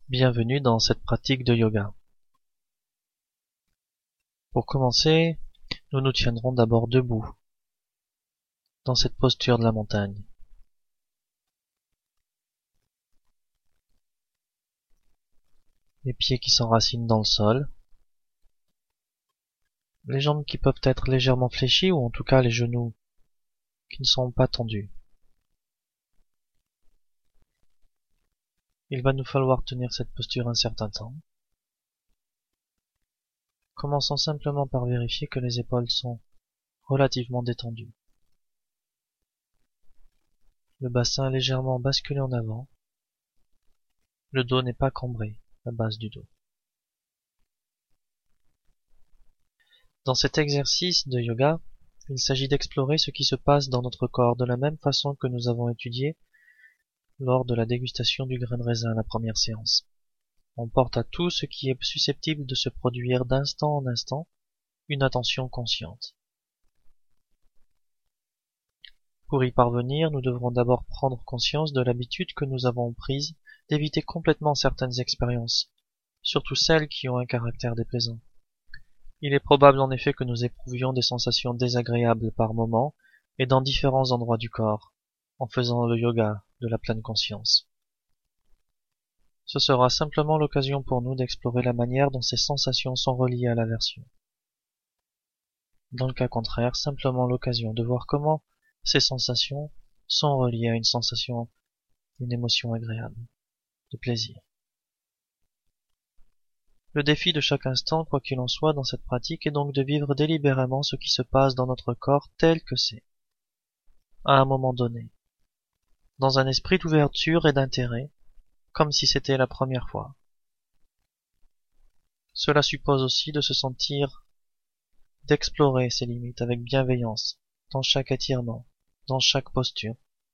Bienvenue dans cette pratique de yoga. Pour commencer, nous nous tiendrons d'abord debout, dans cette posture de la montagne. Les pieds qui s'enracinent dans le sol, les jambes qui peuvent être légèrement fléchies ou en tout cas les genoux qui ne sont pas tendus. Il va nous falloir tenir cette posture un certain temps. Commençons simplement par vérifier que les épaules sont relativement détendues. Le bassin légèrement basculé en avant. Le dos n'est pas cambré, la base du dos. Dans cet exercice de yoga, il s'agit d'explorer ce qui se passe dans notre corps de la même façon que nous avons étudié lors de la dégustation du grain de raisin à la première séance. On porte à tout ce qui est susceptible de se produire d'instant en instant une attention consciente. Pour y parvenir, nous devrons d'abord prendre conscience de l'habitude que nous avons prise d'éviter complètement certaines expériences, surtout celles qui ont un caractère déplaisant. Il est probable en effet que nous éprouvions des sensations désagréables par moments et dans différents endroits du corps, en faisant le yoga de la pleine conscience. Ce sera simplement l'occasion pour nous d'explorer la manière dont ces sensations sont reliées à l'aversion. Dans le cas contraire, simplement l'occasion de voir comment ces sensations sont reliées à une émotion agréable, de plaisir. Le défi de chaque instant, quoi qu'il en soit dans cette pratique, est donc de vivre délibérément ce qui se passe dans notre corps tel que c'est, à un moment donné, dans un esprit d'ouverture et d'intérêt, comme si c'était la première fois. Cela suppose aussi de se sentir, d'explorer ses limites avec bienveillance, dans chaque étirement, dans chaque posture.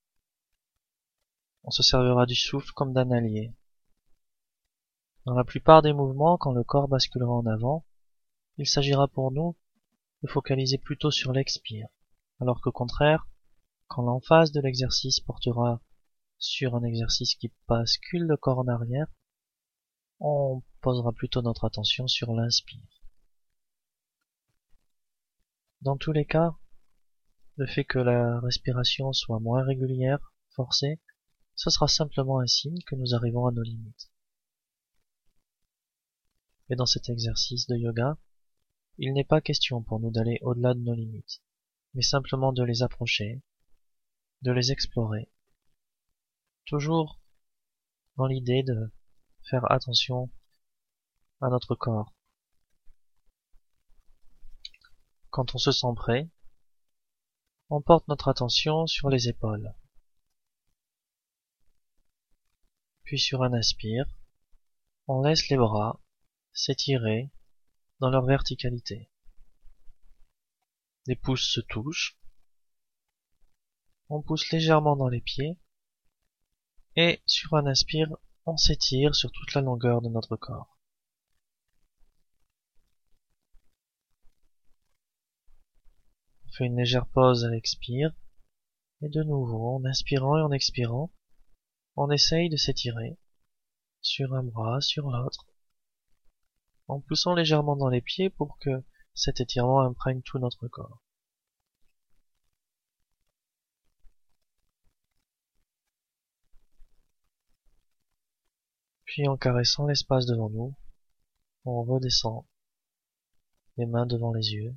On se servira du souffle comme d'un allié. Dans la plupart des mouvements, quand le corps basculera en avant, il s'agira pour nous de focaliser plutôt sur l'expire, alors qu'au contraire, quand l'emphase de l'exercice portera sur un exercice qui bascule le corps en arrière, on posera plutôt notre attention sur l'inspire. Dans tous les cas, le fait que la respiration soit moins régulière, forcée, ce sera simplement un signe que nous arrivons à nos limites. Et dans cet exercice de yoga, il n'est pas question pour nous d'aller au-delà de nos limites, mais simplement de les approcher, de les explorer, toujours dans l'idée de faire attention à notre corps. Quand on se sent prêt, on porte notre attention sur les épaules. Puis sur un inspire, on laisse les bras s'étirer dans leur verticalité. Les pouces se touchent. On pousse légèrement dans les pieds. Et sur un inspire, on s'étire sur toute la longueur de notre corps. On fait une légère pause à l'expire. Et de nouveau, en inspirant et en expirant, on essaye de s'étirer sur un bras, sur l'autre, en poussant légèrement dans les pieds pour que cet étirement imprègne tout notre corps. Puis en caressant l'espace devant nous, on redescend, les mains devant les yeux,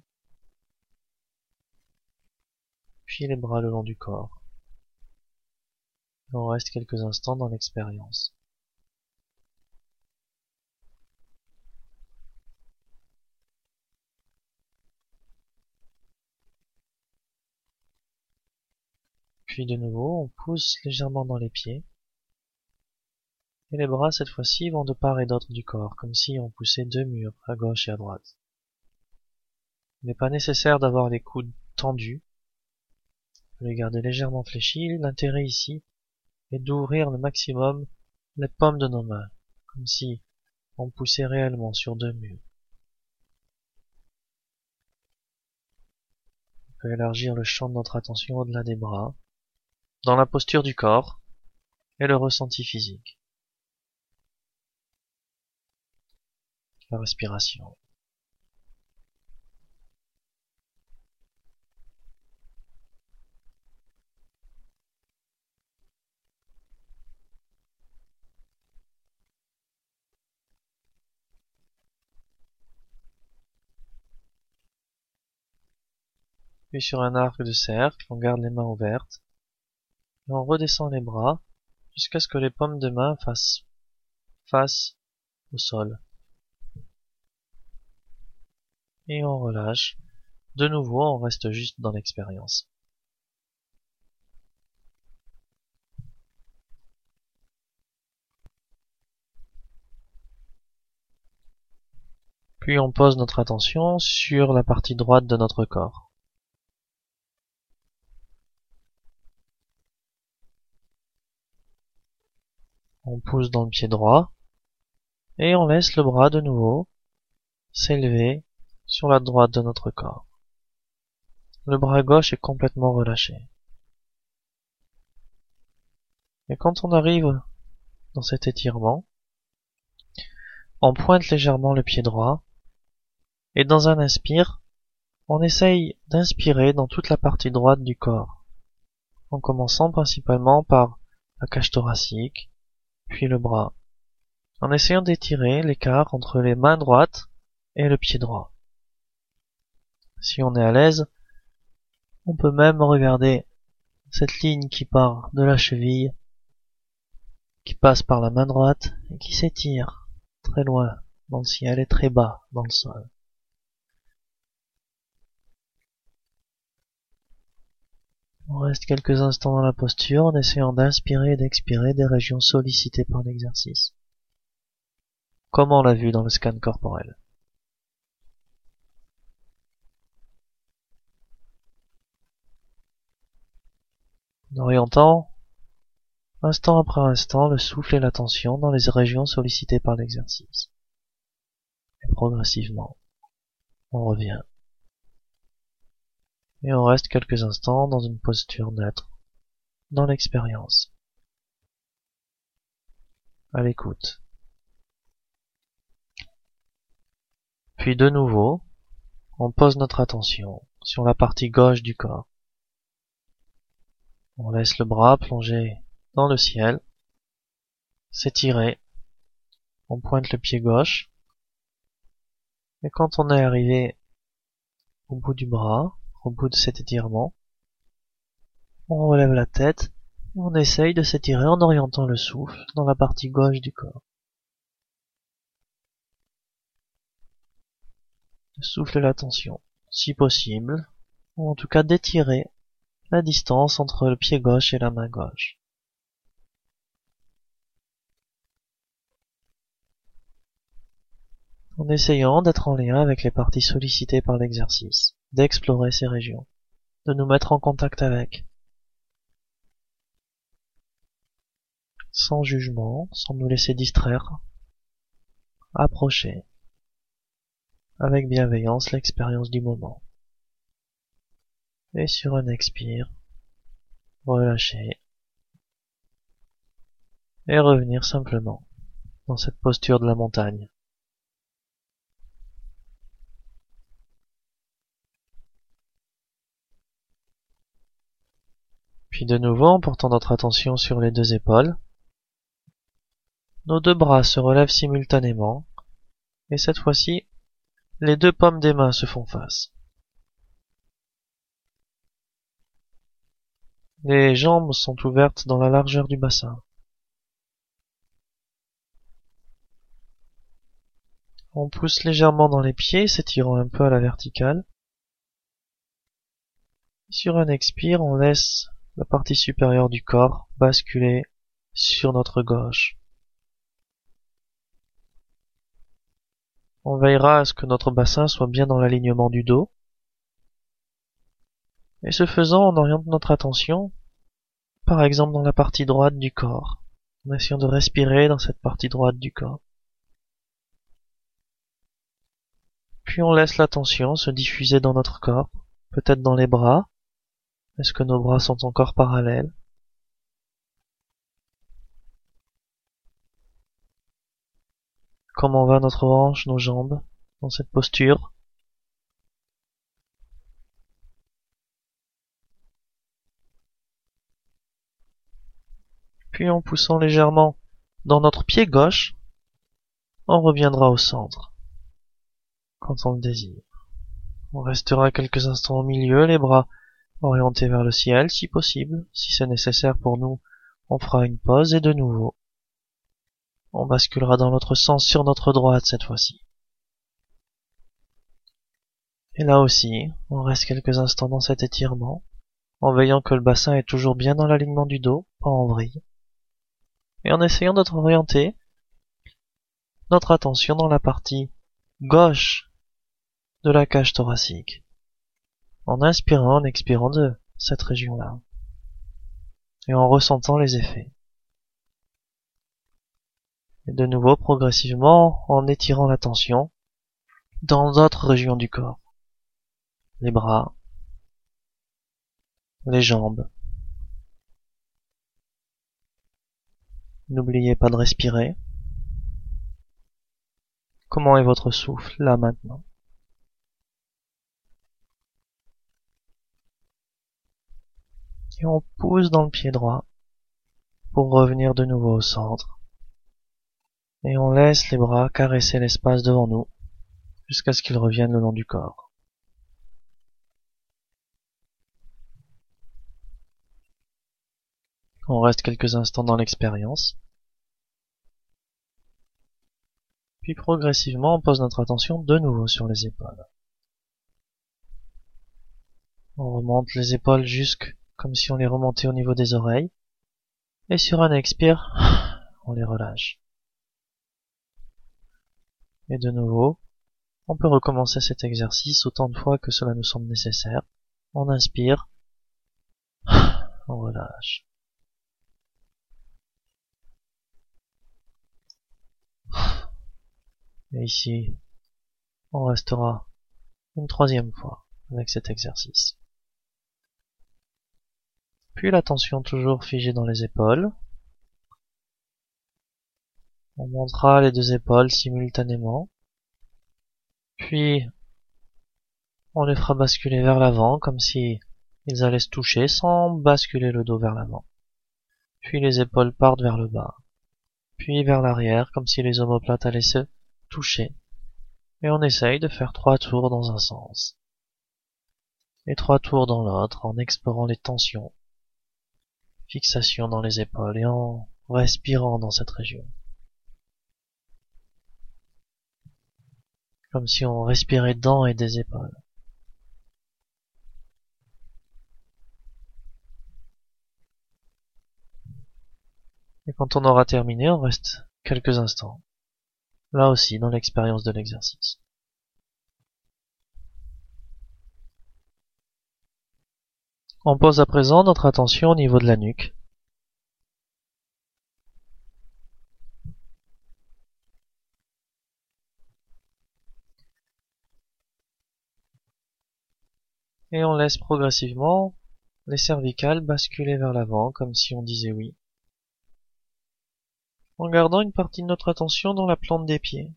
puis les bras le long du corps. On reste quelques instants dans l'expérience. Puis de nouveau, on pousse légèrement dans les pieds. Et les bras, cette fois-ci, vont de part et d'autre du corps, comme si on poussait deux murs, à gauche et à droite. Il n'est pas nécessaire d'avoir les coudes tendus. On peut les garder légèrement fléchis. L'intérêt ici est d'ouvrir le maximum les paumes de nos mains, comme si on poussait réellement sur deux murs. On peut élargir le champ de notre attention au-delà des bras, dans la posture du corps et le ressenti physique. la respiration. Puis sur un arc de cercle, on garde les mains ouvertes et on redescend les bras jusqu'à ce que les paumes de main fassent face au sol. Et on relâche. De nouveau, on reste juste dans l'expérience. Puis on pose notre attention sur la partie droite de notre corps. On pousse dans le pied droit et on laisse le bras de nouveau s'élever sur la droite de notre corps. Le bras gauche est complètement relâché. Et quand on arrive dans cet étirement, on pointe légèrement le pied droit et dans un inspire, on essaye d'inspirer dans toute la partie droite du corps, en commençant principalement par la cage thoracique, puis le bras, en essayant d'étirer l'écart entre les mains droites et le pied droit. Si on est à l'aise, on peut même regarder cette ligne qui part de la cheville, qui passe par la main droite et qui s'étire très loin dans le ciel et très bas dans le sol. On reste quelques instants dans la posture en essayant d'inspirer et d'expirer des régions sollicitées par l'exercice, comme on l'a vu dans le scan corporel. En orientant, instant après instant, le souffle et l'attention dans les régions sollicitées par l'exercice. Et progressivement, on revient. Et on reste quelques instants dans une posture neutre, dans l'expérience, à l'écoute. Puis de nouveau, on pose notre attention sur la partie gauche du corps. On laisse le bras plonger dans le ciel, s'étirer, on pointe le pied gauche, et quand on est arrivé au bout du bras, au bout de cet étirement, on relève la tête et on essaye de s'étirer en orientant le souffle dans la partie gauche du corps. Le souffle et l'attention, si possible, ou en tout cas d'étirer la distance entre le pied gauche et la main gauche. En essayant d'être en lien avec les parties sollicitées par l'exercice, d'explorer ces régions, de nous mettre en contact avec, sans jugement, sans nous laisser distraire, approcher, avec bienveillance l'expérience du moment. Et sur un expire, relâcher, et revenir simplement dans cette posture de la montagne. Puis de nouveau, en portant notre attention sur les deux épaules, nos deux bras se relèvent simultanément, et cette fois-ci, les deux paumes des mains se font face. Les jambes sont ouvertes dans la largeur du bassin. On pousse légèrement dans les pieds, s'étirant un peu à la verticale. Sur un expire, on laisse la partie supérieure du corps basculer sur notre gauche. On veillera à ce que notre bassin soit bien dans l'alignement du dos. Et ce faisant, on oriente notre attention, par exemple dans la partie droite du corps, en essayant de respirer dans cette partie droite du corps. Puis on laisse l'attention se diffuser dans notre corps, peut-être dans les bras. Est-ce que nos bras sont encore parallèles? Comment va notre hanche, nos jambes, dans cette posture? Puis en poussant légèrement dans notre pied gauche, on reviendra au centre, quand on le désire. On restera quelques instants au milieu, les bras orientés vers le ciel, si possible. Si c'est nécessaire pour nous, on fera une pause et de nouveau, on basculera dans l'autre sens sur notre droite cette fois-ci. Et là aussi, on reste quelques instants dans cet étirement, en veillant que le bassin est toujours bien dans l'alignement du dos, pas en vrille. Et en essayant d'orienter notre attention dans la partie gauche de la cage thoracique, en inspirant, en expirant de cette région-là, et en ressentant les effets. Et de nouveau, progressivement, en étirant l'attention dans d'autres régions du corps. Les bras, les jambes. N'oubliez pas de respirer. Comment est votre souffle, là, maintenant? Et on pousse dans le pied droit pour revenir de nouveau au centre. Et on laisse les bras caresser l'espace devant nous jusqu'à ce qu'ils reviennent le long du corps. On reste quelques instants dans l'expérience. Puis progressivement, on pose notre attention de nouveau sur les épaules. On remonte les épaules jusque comme si on les remontait au niveau des oreilles. Et sur un expire, on les relâche. Et de nouveau, on peut recommencer cet exercice autant de fois que cela nous semble nécessaire. On inspire, on relâche. Et ici, on restera une troisième fois avec cet exercice. Puis l'attention toujours figée dans les épaules. On montera les deux épaules simultanément. Puis, on les fera basculer vers l'avant comme si ils allaient se toucher sans basculer le dos vers l'avant. Puis les épaules partent vers le bas. Puis vers l'arrière comme si les omoplates allaient se toucher. Et on essaye de faire 3 tours dans un sens. Et 3 tours dans l'autre en explorant les tensions. Fixation dans les épaules et en respirant dans cette région. Comme si on respirait dedans et des épaules. Et quand on aura terminé, on reste quelques instants. Là aussi, dans l'expérience de l'exercice. On pose à présent notre attention au niveau de la nuque. Et on laisse progressivement les cervicales basculer vers l'avant, comme si on disait oui. En gardant une partie de notre attention dans la plante des pieds.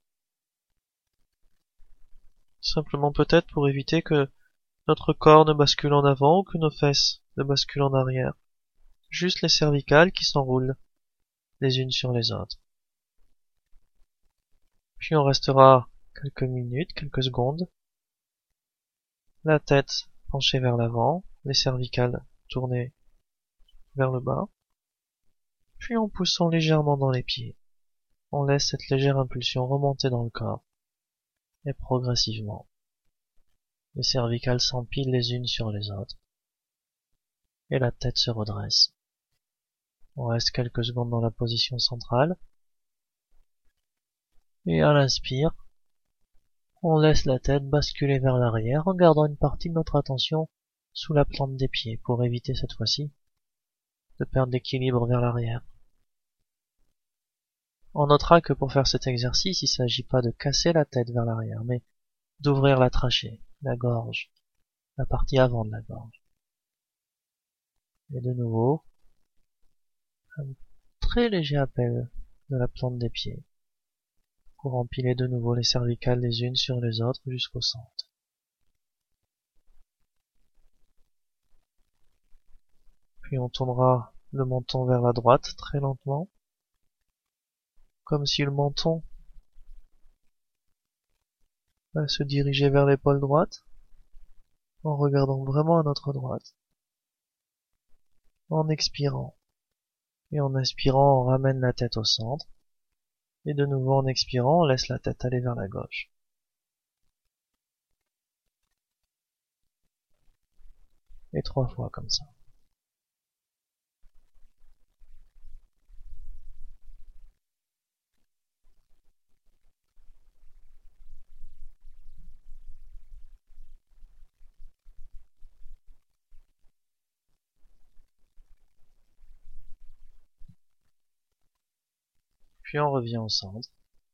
Simplement peut-être pour éviter que notre corps ne bascule en avant ou que nos fesses ne basculent en arrière. Juste les cervicales qui s'enroulent les unes sur les autres. Puis on restera quelques minutes, quelques secondes. La tête penchée vers l'avant, les cervicales tournées vers le bas. Puis en poussant légèrement dans les pieds, on laisse cette légère impulsion remonter dans le corps. Et progressivement, les cervicales s'empilent les unes sur les autres. Et la tête se redresse. On reste quelques secondes dans la position centrale. Et à l'inspire, on laisse la tête basculer vers l'arrière en gardant une partie de notre attention sous la plante des pieds pour éviter cette fois-ci de perdre l'équilibre vers l'arrière. On notera que pour faire cet exercice, il ne s'agit pas de casser la tête vers l'arrière, mais d'ouvrir la trachée, la gorge, la partie avant de la gorge. Et de nouveau, un très léger appel de la plante des pieds. pour empiler de nouveau les cervicales les unes sur les autres jusqu'au centre. Puis on tournera le menton vers la droite très lentement, comme si le menton se dirigeait vers l'épaule droite, en regardant vraiment à notre droite, en expirant. Et en inspirant, on ramène la tête au centre. Et de nouveau en expirant, on laisse la tête aller vers la gauche. Et 3 fois comme ça. Puis on revient au centre.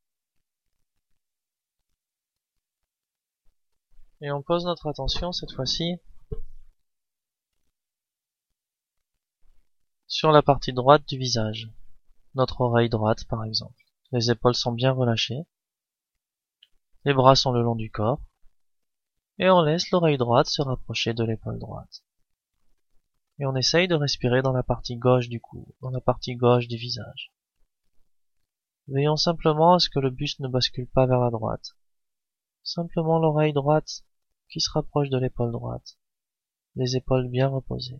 Et on pose notre attention cette fois-ci sur la partie droite du visage. Notre oreille droite par exemple. Les épaules sont bien relâchées. Les bras sont le long du corps. Et on laisse l'oreille droite se rapprocher de l'épaule droite. Et on essaye de respirer dans la partie gauche du cou, dans la partie gauche du visage. Veillons simplement à ce que le buste ne bascule pas vers la droite. Simplement l'oreille droite qui se rapproche de l'épaule droite. Les épaules bien reposées.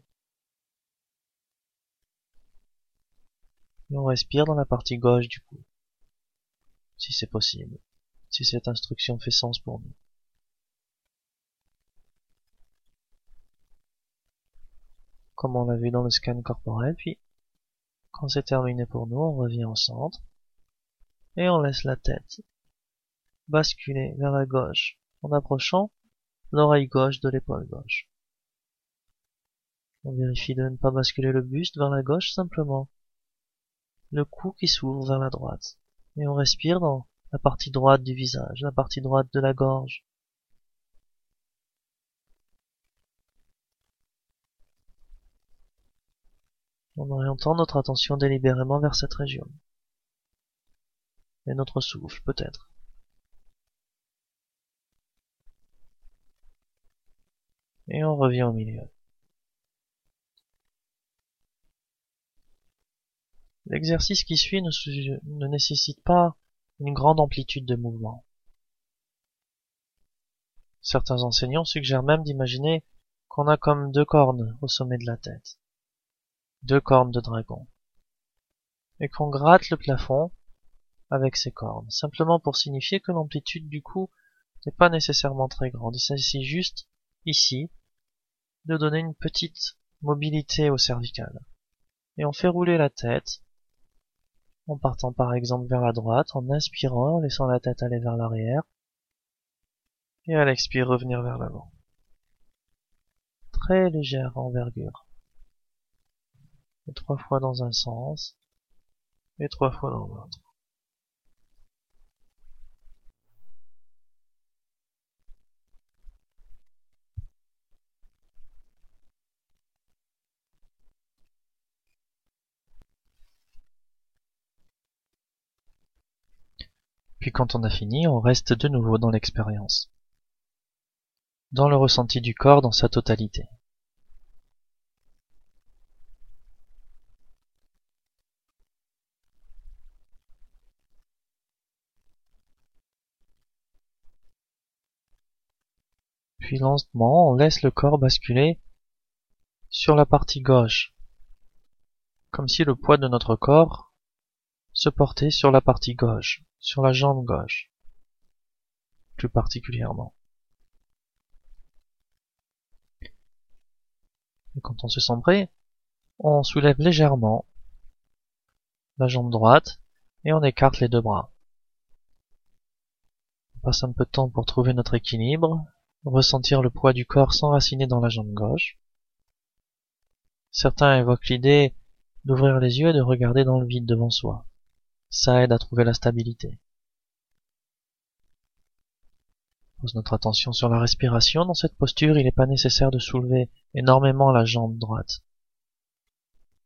Et on respire dans la partie gauche du cou. Si c'est possible. Si cette instruction fait sens pour nous. Comme on l'a vu dans le scan corporel, puis quand c'est terminé pour nous, on revient au centre. Et on laisse la tête basculer vers la gauche en approchant l'oreille gauche de l'épaule gauche. On vérifie de ne pas basculer le buste vers la gauche simplement. Le cou qui s'ouvre vers la droite. Et on respire dans la partie droite du visage, la partie droite de la gorge. En orientant notre attention délibérément vers cette région. Et notre souffle, peut-être. Et on revient au milieu. L'exercice qui suit ne nécessite pas une grande amplitude de mouvement. Certains enseignants suggèrent même d'imaginer qu'on a comme 2 cornes au sommet de la tête. 2 cornes de dragon. Et qu'on gratte le plafond avec ces cornes, simplement pour signifier que l'amplitude du coup n'est pas nécessairement très grande. Il s'agit juste, ici, de donner une petite mobilité au cervical. Et on fait rouler la tête, en partant par exemple vers la droite, en inspirant, en laissant la tête aller vers l'arrière, et à l'expire revenir vers l'avant. Très légère envergure. Et 3 fois dans un sens, et 3 fois dans l'autre. Puis quand on a fini, on reste de nouveau dans l'expérience, dans le ressenti du corps dans sa totalité. Puis lentement, on laisse le corps basculer sur la partie gauche, comme si le poids de notre corps se portait sur la partie gauche, sur la jambe gauche, plus particulièrement. Et quand on se sent prêt, on soulève légèrement la jambe droite et on écarte les 2 bras. On passe un peu de temps pour trouver notre équilibre, ressentir le poids du corps s'enraciner dans la jambe gauche. Certains évoquent l'idée d'ouvrir les yeux et de regarder dans le vide devant soi. Ça aide à trouver la stabilité. On pose notre attention sur la respiration. Dans cette posture, il n'est pas nécessaire de soulever énormément la jambe droite.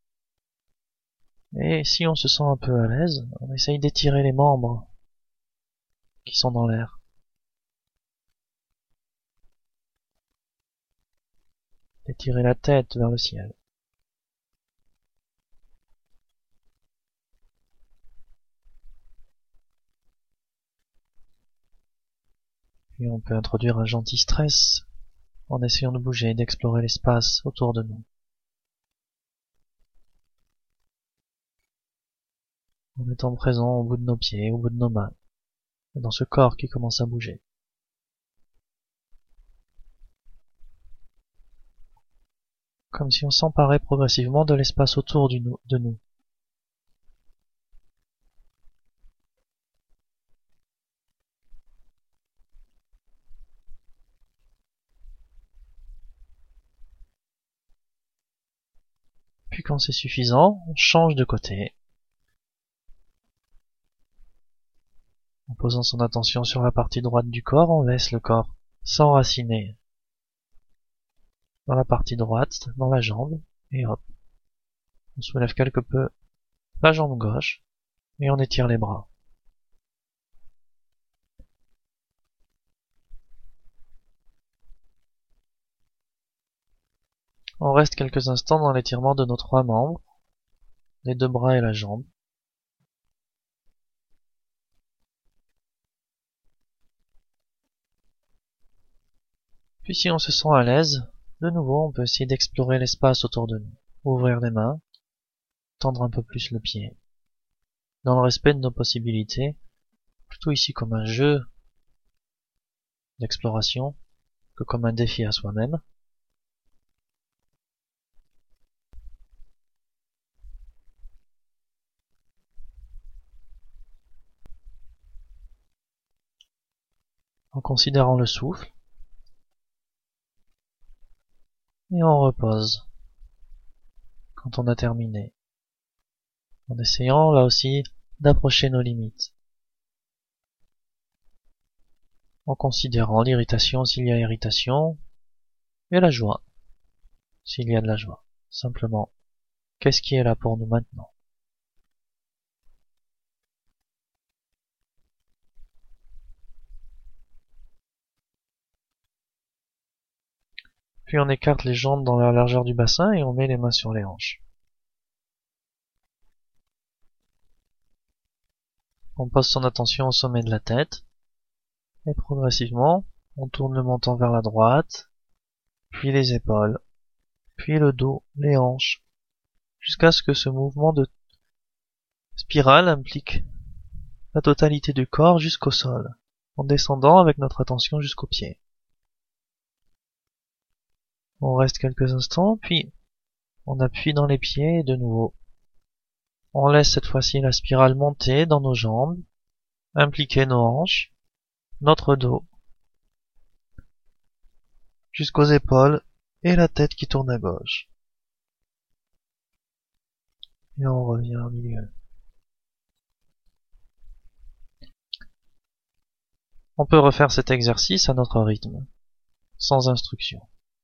Et si on se sent un peu à l'aise, on essaye d'étirer les membres qui sont dans l'air. Étirer la tête vers le ciel. Puis on peut introduire un gentil stress en essayant de bouger et d'explorer l'espace autour de nous. En étant présent au bout de nos pieds, au bout de nos mains, et dans ce corps qui commence à bouger. Comme si on s'emparait progressivement de l'espace autour de nous. Puis quand c'est suffisant, on change de côté. En posant son attention sur la partie droite du corps, on laisse le corps s'enraciner dans la partie droite, dans la jambe, et hop. On soulève quelque peu la jambe gauche, et on étire les bras. On reste quelques instants dans l'étirement de nos trois membres, les deux bras et la jambe. Puis si on se sent à l'aise, de nouveau on peut essayer d'explorer l'espace autour de nous. Ouvrir les mains, tendre un peu plus le pied. Dans le respect de nos possibilités, plutôt ici comme un jeu d'exploration que comme un défi à soi-même. En considérant le souffle, et on repose quand on a terminé, en essayant là aussi d'approcher nos limites, en considérant l'irritation s'il y a irritation, et la joie s'il y a de la joie. Simplement, qu'est-ce qui est là pour nous maintenant? Puis on écarte les jambes dans la largeur du bassin et on met les mains sur les hanches. On pose son attention au sommet de la tête, et progressivement, on tourne le menton vers la droite, puis les épaules, puis le dos, les hanches, jusqu'à ce que ce mouvement de spirale implique la totalité du corps jusqu'au sol, en descendant avec notre attention jusqu'aux pieds. On reste quelques instants, puis on appuie dans les pieds et de nouveau. On laisse cette fois-ci la spirale monter dans nos jambes, impliquer nos hanches, notre dos, jusqu'aux épaules et la tête qui tourne à gauche. Et on revient au milieu. On peut refaire cet exercice à notre rythme, sans instruction.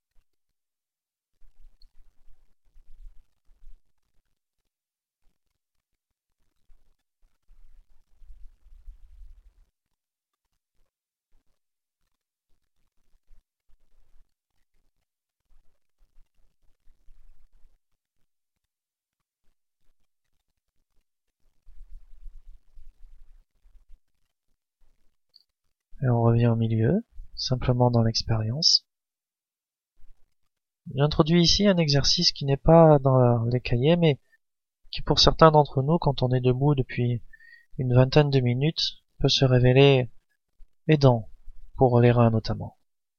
Et on revient au milieu, simplement dans l'expérience. J'introduis ici un exercice qui n'est pas dans les cahiers, mais qui pour certains d'entre nous, quand on est debout depuis une vingtaine de minutes, peut se révéler aidant, pour les reins notamment.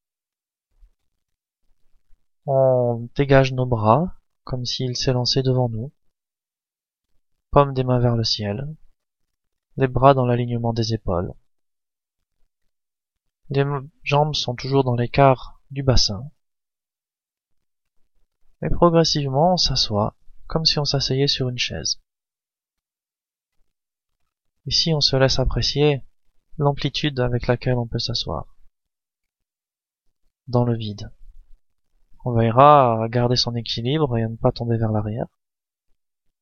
On dégage nos bras, comme s'ils s'élançaient devant nous, paume des mains vers le ciel, les bras dans l'alignement des épaules. Les jambes sont toujours dans l'écart du bassin. Et progressivement, on s'assoit, comme si on s'asseyait sur une chaise. Ici, on se laisse apprécier l'amplitude avec laquelle on peut s'asseoir. Dans le vide. On veillera à garder son équilibre et à ne pas tomber vers l'arrière.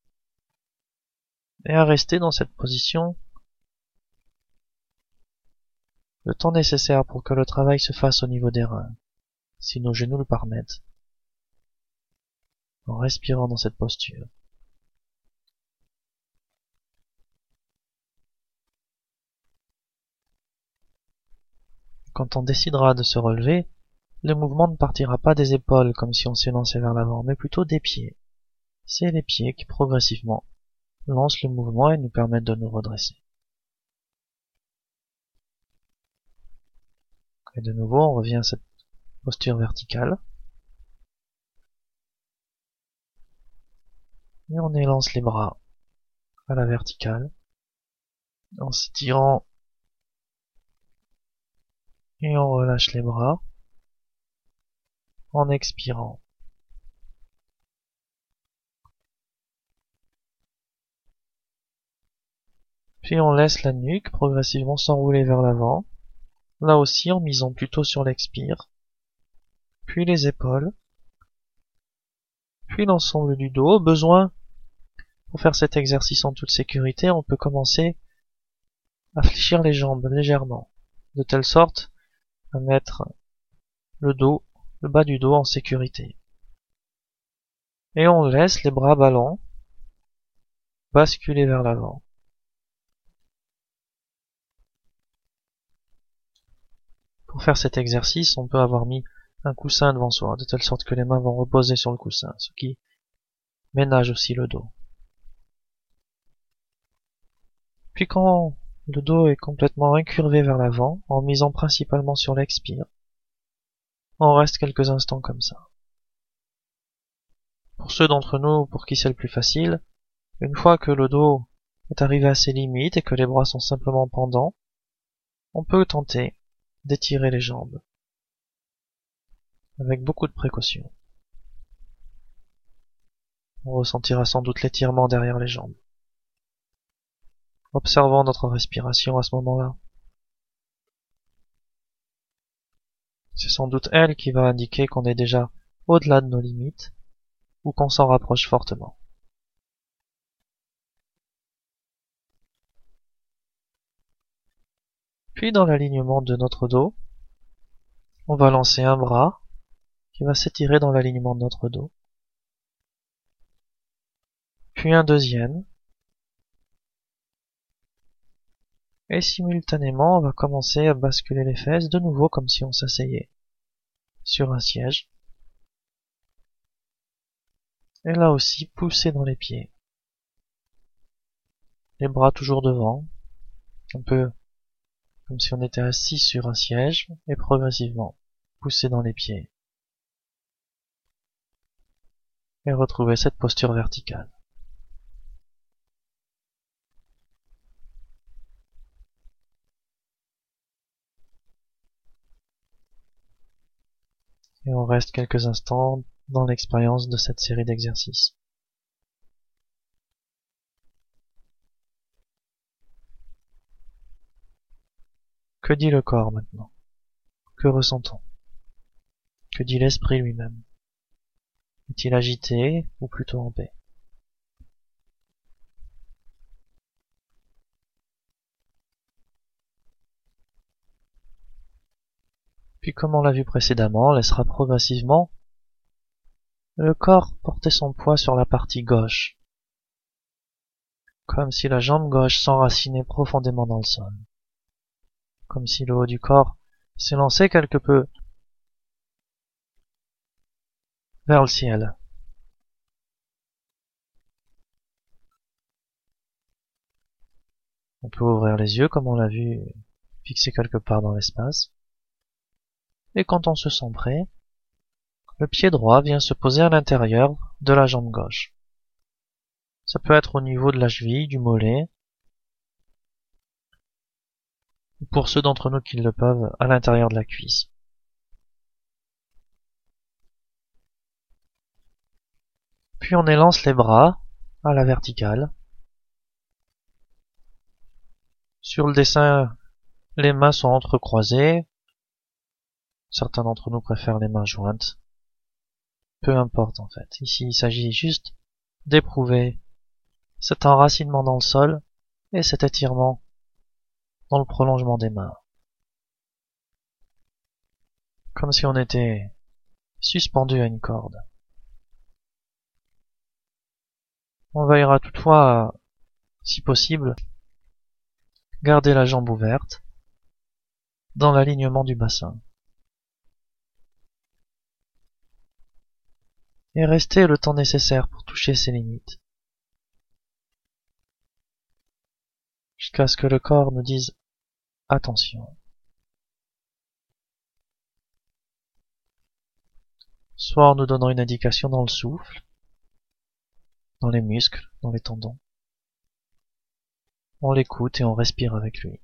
Et à rester dans cette position le temps nécessaire pour que le travail se fasse au niveau des reins, si nos genoux le permettent, en respirant dans cette posture. Quand on décidera de se relever, le mouvement ne partira pas des épaules comme si on s'élançait vers l'avant, mais plutôt des pieds. C'est les pieds qui progressivement lancent le mouvement et nous permettent de nous redresser. Et de nouveau, on revient à cette posture verticale. Et on élance les bras à la verticale, en s'étirant, et on relâche les bras, en expirant. Puis on laisse la nuque progressivement s'enrouler vers l'avant, là aussi en misant plutôt sur l'expire, puis les épaules, puis l'ensemble du dos. Au besoin, pour faire cet exercice en toute sécurité, on peut commencer à fléchir les jambes légèrement, de telle sorte à mettre le bas du dos en sécurité. Et on laisse les bras ballants basculer vers l'avant. Pour faire cet exercice, on peut avoir mis un coussin devant soi, de telle sorte que les mains vont reposer sur le coussin, ce qui ménage aussi le dos. Puis quand le dos est complètement incurvé vers l'avant, en misant principalement sur l'expire, on reste quelques instants comme ça. Pour ceux d'entre nous pour qui c'est le plus facile, une fois que le dos est arrivé à ses limites et que les bras sont simplement pendants, on peut tenter d'étirer les jambes, avec beaucoup de précaution. On ressentira sans doute l'étirement derrière les jambes. Observons notre respiration à ce moment-là. C'est sans doute elle qui va indiquer qu'on est déjà au-delà de nos limites ou qu'on s'en rapproche fortement. Puis dans l'alignement de notre dos, on va lancer un bras qui va s'étirer dans l'alignement de notre dos. Puis un deuxième. Et simultanément, on va commencer à basculer les fesses de nouveau comme si on s'asseyait sur un siège. Et là aussi, pousser dans les pieds. Les bras toujours devant, un peu comme si on était assis sur un siège, et progressivement pousser dans les pieds. Et retrouver cette posture verticale. Et on reste quelques instants dans l'expérience de cette série d'exercices. Que dit le corps maintenant? Que ressent-on? Que dit l'esprit lui-même? Est-il agité ou plutôt en paix? Puis comme on l'a vu précédemment, on laissera progressivement le corps porter son poids sur la partie gauche, comme si la jambe gauche s'enracinait profondément dans le sol, comme si le haut du corps s'élançait quelque peu vers le ciel. On peut ouvrir les yeux comme on l'a vu, fixer quelque part dans l'espace. Et quand on se sent prêt, le pied droit vient se poser à l'intérieur de la jambe gauche. Ça peut être au niveau de la cheville, du mollet, ou pour ceux d'entre nous qui le peuvent, à l'intérieur de la cuisse. Puis on élance les bras à la verticale. Sur le dessin, les mains sont entrecroisées. Certains d'entre nous préfèrent les mains jointes. Peu importe en fait. Ici, il s'agit juste d'éprouver cet enracinement dans le sol et cet étirement dans le prolongement des mains. comme si on était suspendu à une corde. On veillera toutefois à, si possible, garder la jambe ouverte dans l'alignement du bassin et rester le temps nécessaire pour toucher ses limites, jusqu'à ce que le corps nous dise attention. Soit en nous donnant une indication dans le souffle, dans les muscles, dans les tendons. On l'écoute et on respire avec lui.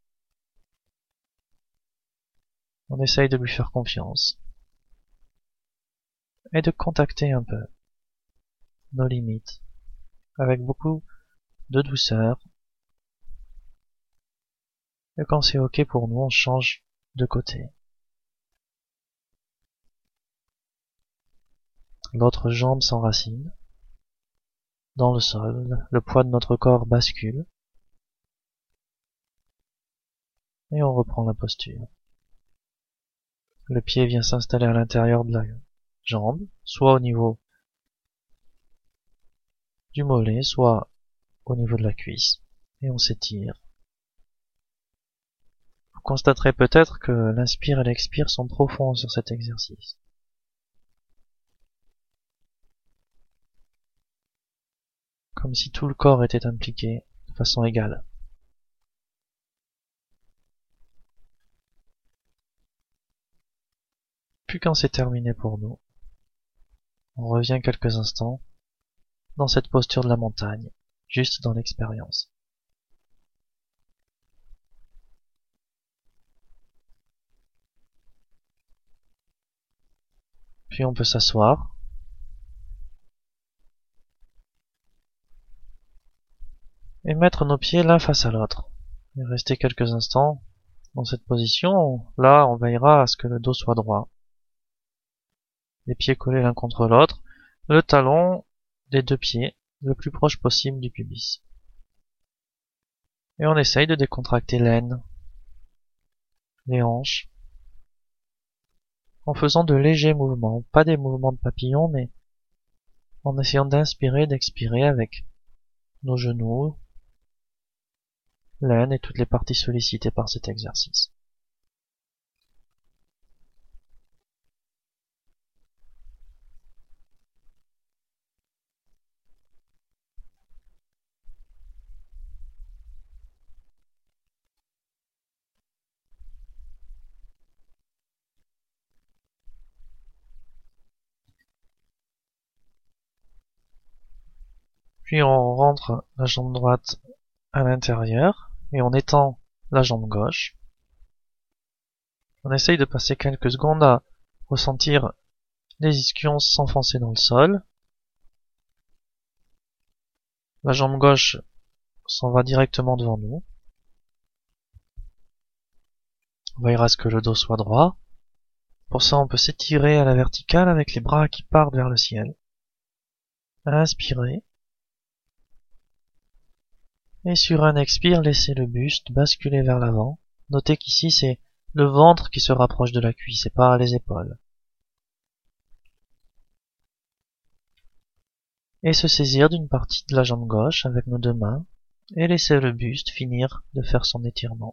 On essaye de lui faire confiance et de contacter un peu nos limites avec beaucoup de douceur. Et quand c'est ok pour nous, on change de côté. L'autre jambe s'enracine dans le sol, le poids de notre corps bascule et on reprend la posture. Le pied vient s'installer à l'intérieur de la jambe, soit au niveau du mollet, soit au niveau de la cuisse, et on s'étire. Vous constaterez peut-être que l'inspire et l'expire sont profonds sur cet exercice. Comme si tout le corps était impliqué de façon égale. Puis quand c'est terminé pour nous, on revient quelques instants dans cette posture de la montagne, juste dans l'expérience. Puis on peut s'asseoir. Et mettre nos pieds l'un face à l'autre. Et rester quelques instants dans cette position. Là, on veillera à ce que le dos soit droit. Les pieds collés l'un contre l'autre. Le talon des deux pieds le plus proche possible du pubis. Et on essaye de décontracter l'aine, les hanches, en faisant de légers mouvements. Pas des mouvements de papillon, mais en essayant d'inspirer, d'expirer avec nos genoux, l'aine et toutes les parties sollicitées par cet exercice. Puis on rentre la jambe droite à l'intérieur et on étend la jambe gauche. On essaye de passer quelques secondes à ressentir les ischions s'enfoncer dans le sol. La jambe gauche s'en va directement devant nous. On veillera à ce que le dos soit droit. Pour ça, on peut s'étirer à la verticale avec les bras qui partent vers le ciel. Inspirez. Et sur un expire, laissez le buste basculer vers l'avant. Notez qu'ici, c'est le ventre qui se rapproche de la cuisse et pas les épaules. Et se saisir d'une partie de la jambe gauche avec nos deux mains et laisser le buste finir de faire son étirement.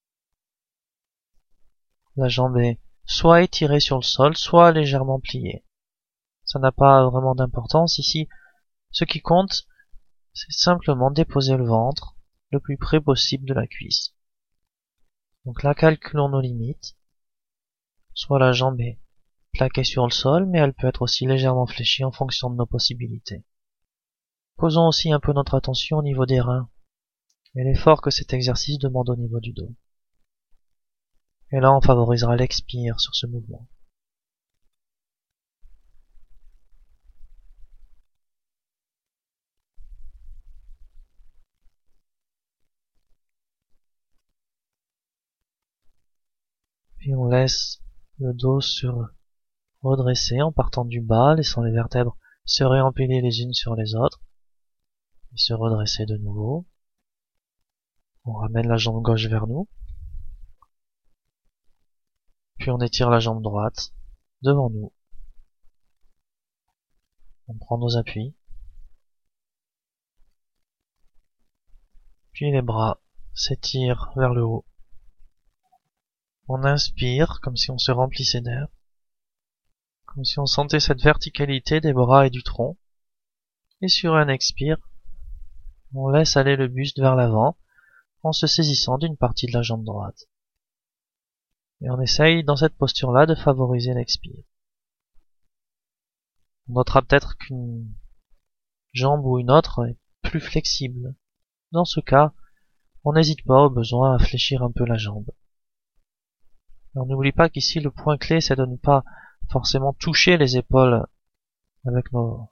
La jambe est soit étirée sur le sol, soit légèrement pliée. Ça n'a pas vraiment d'importance ici. Ce qui compte, c'est simplement déposer le ventre le plus près possible de la cuisse. Donc là, calculons nos limites. Soit la jambe est plaquée sur le sol, mais elle peut être aussi légèrement fléchie en fonction de nos possibilités. Posons aussi un peu notre attention au niveau des reins et l'effort que cet exercice demande au niveau du dos. Et là, on favorisera l'expire sur ce mouvement. Puis on laisse le dos se redresser en partant du bas, laissant les vertèbres se réempiler les unes sur les autres, et se redresser de nouveau. On ramène la jambe gauche vers nous. Puis on étire la jambe droite devant nous. On prend nos appuis. Puis les bras s'étirent vers le haut. On inspire comme si on se remplissait d'air. Comme si on sentait cette verticalité des bras et du tronc. Et sur un expire, on laisse aller le buste vers l'avant en se saisissant d'une partie de la jambe droite. Et on essaye dans cette posture-là de favoriser l'expire. On notera peut-être qu'une jambe ou une autre est plus flexible. Dans ce cas, on n'hésite pas au besoin à fléchir un peu la jambe. On n'oublie pas qu'ici le point clé c'est de ne pas forcément toucher les épaules avec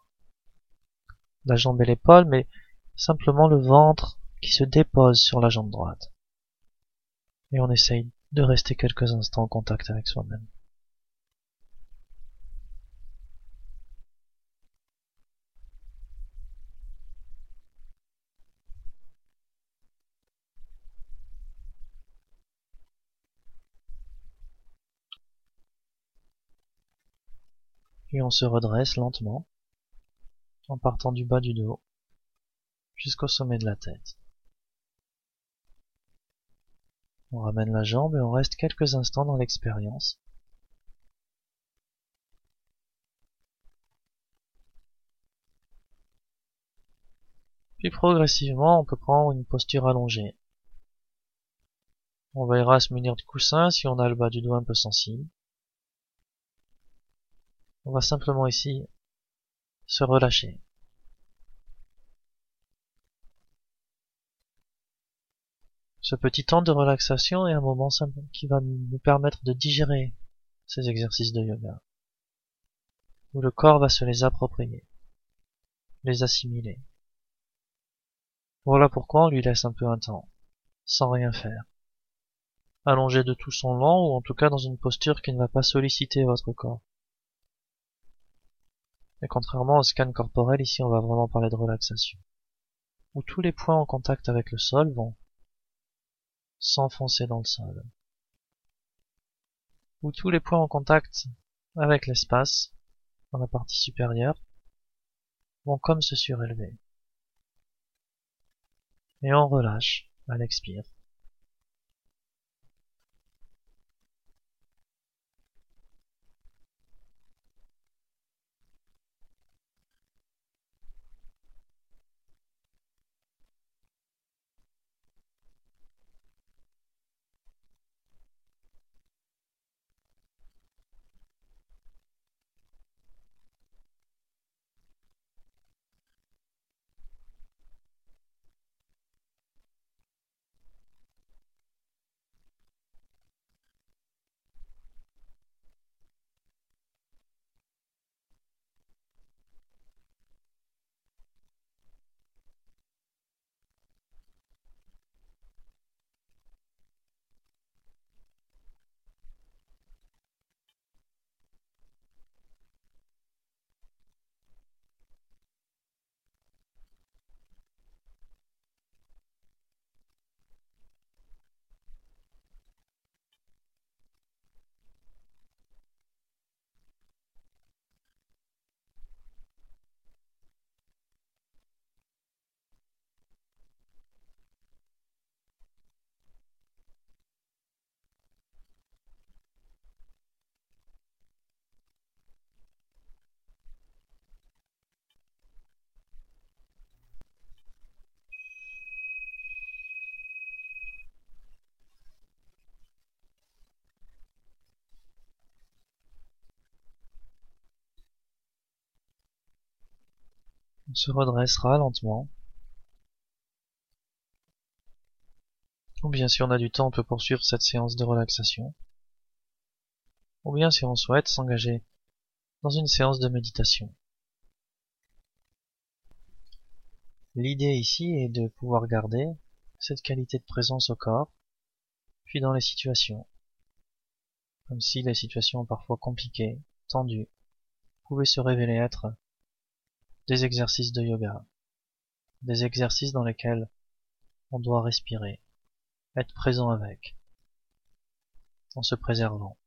la jambe et l'épaule, mais simplement le ventre qui se dépose sur la jambe droite. Et on essaye de rester quelques instants en contact avec soi-même. Puis on se redresse lentement, en partant du bas du dos, jusqu'au sommet de la tête. On ramène la jambe et on reste quelques instants dans l'expérience. Puis progressivement, on peut prendre une posture allongée. On veillera à se munir de coussin si on a le bas du dos un peu sensible. On va simplement ici se relâcher. Ce petit temps de relaxation est un moment simple qui va nous permettre de digérer ces exercices de yoga, où le corps va se les approprier, les assimiler. Voilà pourquoi on lui laisse un peu un temps, sans rien faire, allongé de tout son long ou en tout cas dans une posture qui ne va pas solliciter votre corps. Et contrairement au scan corporel, ici on va vraiment parler de relaxation, où tous les points en contact avec le sol vont s'enfoncer dans le sol, où tous les points en contact avec l'espace, dans la partie supérieure, vont comme se surélever. Et on relâche à l'expire. On se redressera lentement. Ou bien si on a du temps, on peut poursuivre cette séance de relaxation. Ou bien si on souhaite s'engager dans une séance de méditation. L'idée ici est de pouvoir garder cette qualité de présence au corps, puis dans les situations. Comme si les situations parfois compliquées, tendues, pouvaient se révéler être des exercices de yoga, des exercices dans lesquels on doit respirer, être présent avec, en se préservant.